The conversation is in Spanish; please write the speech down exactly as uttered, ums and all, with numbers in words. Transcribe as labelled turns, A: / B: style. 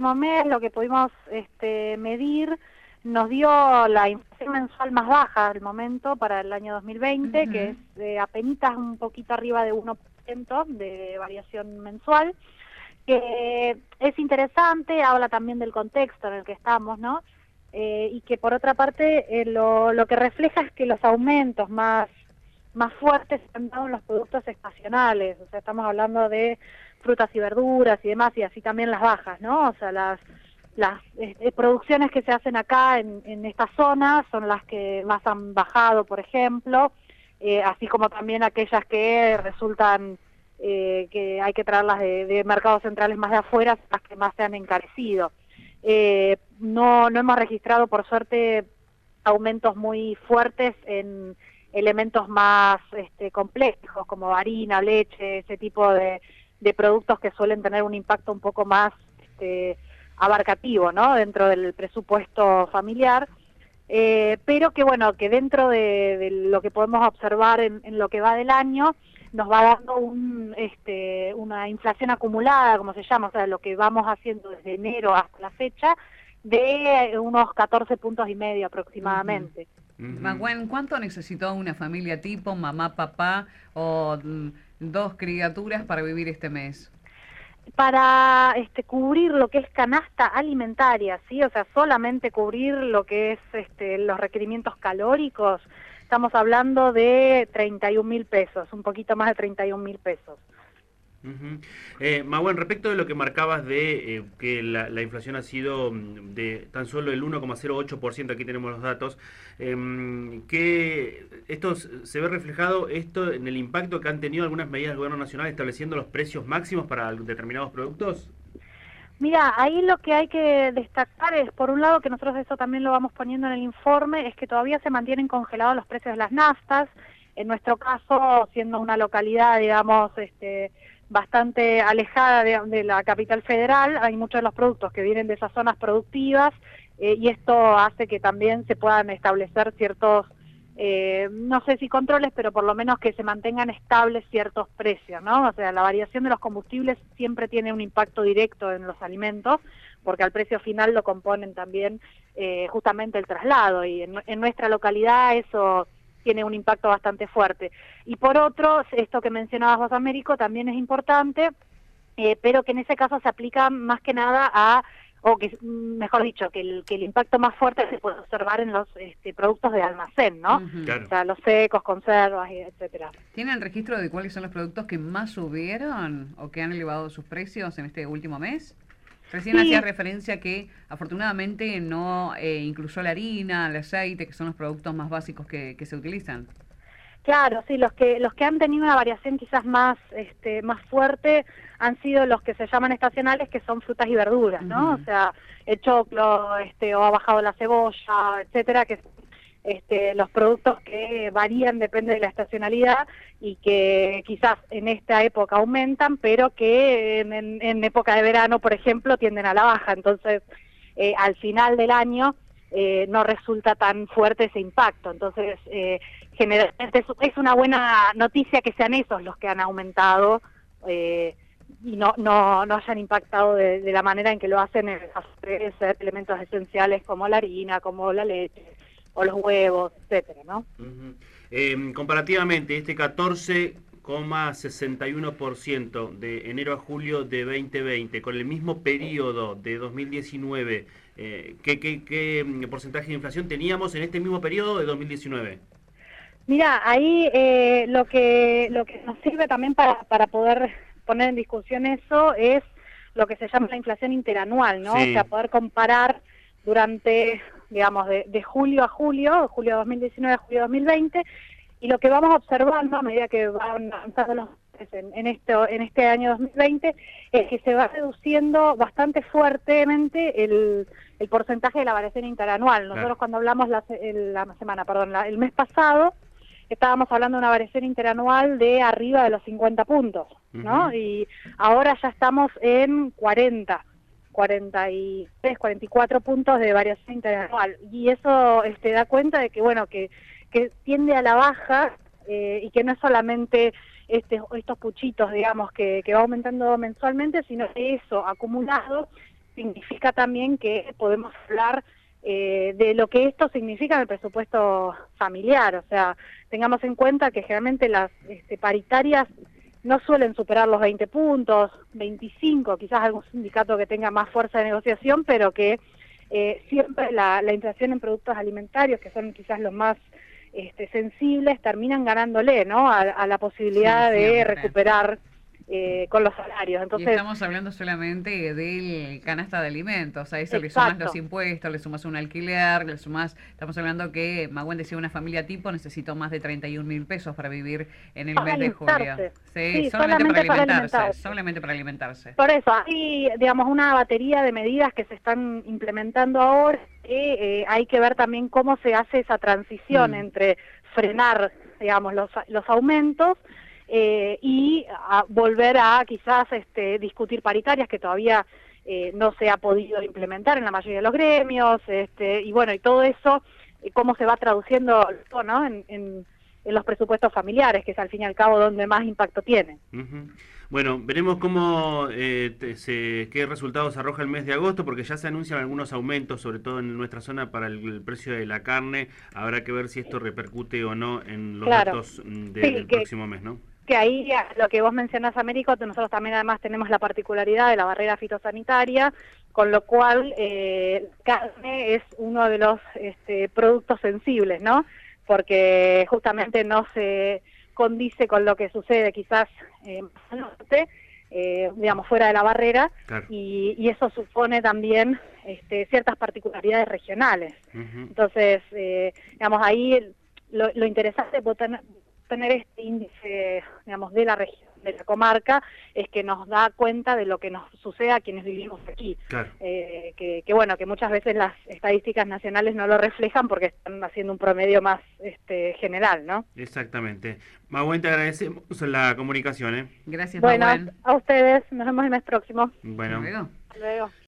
A: último mes lo que pudimos este, medir nos dio la inflación mensual más baja al momento para el año dos mil veinte, uh-huh. que es eh, apenitas un poquito arriba de uno por ciento de variación mensual, que es interesante, habla también del contexto en el que estamos, ¿no? Eh, y que por otra parte eh, lo, lo que refleja es que los aumentos más, más fuertes se han dado en los productos estacionales, o sea, estamos hablando de frutas y verduras y demás, y así también las bajas, ¿no? O sea, las las eh, producciones que se hacen acá en, en esta zona son las que más han bajado, por ejemplo, eh, así como también aquellas que resultan eh, que hay que traerlas de, de mercados centrales más de afuera, las que más se han encarecido. Eh, no, no hemos registrado, por suerte, aumentos muy fuertes en elementos más este, complejos, como harina, leche, ese tipo de, de productos que suelen tener un impacto un poco más este, abarcativo, ¿no? Dentro del presupuesto familiar, eh, pero que bueno, que dentro de, de lo que podemos observar en, en lo que va del año, nos va dando un, este, una inflación acumulada, como se llama, o sea, lo que vamos haciendo desde enero hasta la fecha, de unos catorce puntos y medio aproximadamente.
B: Uh-huh. Uh-huh. Maguen, ¿cuánto necesitó una familia tipo mamá, papá o mm, dos criaturas para vivir este mes?
A: Para este, cubrir lo que es canasta alimentaria, ¿sí? O sea, solamente cubrir lo que es este, los requerimientos calóricos, estamos hablando de treinta y un mil pesos, un poquito más de treinta y un mil pesos.
C: Uh-huh. eh, Maguen, respecto de lo que marcabas de eh, que la, la inflación ha sido de tan solo el uno coma cero ocho por ciento, aquí tenemos los datos, eh, que esto se ve reflejado esto en el impacto que han tenido algunas medidas del gobierno nacional estableciendo los precios máximos para determinados productos.
A: Mira, ahí lo que hay que destacar es, por un lado, que nosotros eso también lo vamos poniendo en el informe, es que todavía se mantienen congelados los precios de las naftas. En nuestro caso, siendo una localidad, digamos, este bastante alejada de, de la capital federal, hay muchos de los productos que vienen de esas zonas productivas, eh, y esto hace que también se puedan establecer ciertos, eh, no sé si controles, pero por lo menos que se mantengan estables ciertos precios, ¿no? O sea, la variación de los combustibles siempre tiene un impacto directo en los alimentos, porque al precio final lo componen también eh, justamente el traslado, y en, en nuestra localidad eso tiene un impacto bastante fuerte. Y por otro, esto que mencionabas vos, Américo, también es importante, eh, pero que en ese caso se aplica más que nada a, o que mejor dicho, que el, que el impacto más fuerte se puede observar en los este, productos de almacén, ¿no?
B: Uh-huh.
C: Claro.
A: O sea, los secos, conservas, etcétera.
B: ¿Tienen registro de cuáles son los productos que más subieron o que han elevado sus precios en este último mes? Recién sí. Hacía referencia que afortunadamente no eh, incluyó la harina, el aceite, que son los productos más básicos que, que se utilizan.
A: Claro, sí, los que los que han tenido una variación quizás más este más fuerte han sido los que se llaman estacionales, que son frutas y verduras, ¿no? Uh-huh. O sea, el choclo, este, o ha bajado la cebolla, etcétera, que este los productos que varían, depende de la estacionalidad, y que quizás en esta época aumentan, pero que en, en, en época de verano, por ejemplo, tienden a la baja. Entonces, eh, al final del año eh, no resulta tan fuerte ese impacto. Entonces, eh, generalmente es, es una buena noticia que sean esos los que han aumentado eh, y no no no hayan impactado de, de la manera en que lo hacen en los elementos esenciales como la harina, como la leche o los huevos, etcétera, ¿no?
C: Uh-huh. Eh, comparativamente, este catorce coma sesenta y uno por ciento de enero a julio de veinte veinte, con el mismo periodo de dos mil diecinueve, eh, ¿qué, qué, qué porcentaje de inflación teníamos en este mismo periodo de dos mil diecinueve?
A: Mira, ahí eh, lo que lo que nos sirve también para, para poder poner en discusión eso es lo que se llama la inflación interanual, ¿no? Sí. O sea, poder comparar durante, digamos, de, de julio a julio, julio de dos mil diecinueve a julio de dos mil veinte, y lo que vamos observando a medida que van avanzando los en, en, este, en este año dos mil veinte es que se va reduciendo bastante fuertemente el, el porcentaje de la variación interanual. Nosotros claro. cuando hablamos la, el, la semana, perdón, la, el mes pasado, estábamos hablando de una variación interanual de arriba de los cincuenta puntos, ¿no? Uh-huh. Y ahora ya estamos en cuarenta, cuarenta y tres, cuarenta y cuatro puntos de variación interanual. Y eso este, da cuenta de que, bueno, que, que tiende a la baja eh, y que no es solamente este, estos puchitos, digamos, que, que va aumentando mensualmente, sino que eso acumulado significa también que podemos hablar eh, de lo que esto significa en el presupuesto familiar. O sea, tengamos en cuenta que generalmente las este, paritarias no suelen superar los veinte puntos, veinticinco, quizás algún sindicato que tenga más fuerza de negociación, pero que eh, siempre la, la inflación en productos alimentarios, que son quizás los más este, sensibles, terminan ganándole, ¿no?, a, a la posibilidad sí, de recuperar eh, con los salarios. Entonces,
B: y estamos hablando solamente del canasta de alimentos, a eso exacto. Le sumas los impuestos, le sumas un alquiler, le sumas, estamos hablando que Magüen decía una familia tipo necesitó más de treinta y un mil pesos para vivir en el
A: para
B: mes de julio. Sí,
A: sí,
B: solamente, solamente para, alimentarse,
A: para alimentarse,
B: solamente para alimentarse.
A: Por eso, hay, digamos, una batería de medidas que se están implementando ahora, que eh, hay que ver también cómo se hace esa transición mm. entre frenar, digamos, los, los aumentos, Eh, y a volver a quizás este, discutir paritarias que todavía eh, no se ha podido implementar en la mayoría de los gremios, este, y bueno, y todo eso, eh, cómo se va traduciendo, ¿no?, en, en, en los presupuestos familiares, que es al fin y al cabo donde más impacto tiene.
C: Uh-huh. Bueno, veremos cómo eh, te, se, qué resultados arroja el mes de agosto, porque ya se anuncian algunos aumentos, sobre todo en nuestra zona, para el, el precio de la carne. Habrá que ver si esto repercute o no en los claro. datos de, sí, del que... próximo mes, ¿no?
A: Que ahí, lo que vos mencionás, Américo, nosotros también además tenemos la particularidad de la barrera fitosanitaria, con lo cual eh, carne es uno de los este, productos sensibles, ¿no? Porque justamente no se condice con lo que sucede quizás eh, más al norte, eh, digamos, fuera de la barrera, claro. y, y eso supone también este, ciertas particularidades regionales. Uh-huh. Entonces, eh, digamos, ahí lo, lo interesante de tener tener este índice, digamos, de la región, de la comarca, es que nos da cuenta de lo que nos sucede a quienes vivimos aquí. Claro. Eh, que, que bueno, que muchas veces las estadísticas nacionales no lo reflejan porque están haciendo un promedio más este, general, ¿no?
C: Exactamente. Magüen, te agradecemos la comunicación, ¿eh?
B: Gracias,
A: Bueno,
B: Magüen.
A: a ustedes, nos vemos el mes próximo.
C: Bueno.
B: Hasta luego.
A: Hasta luego.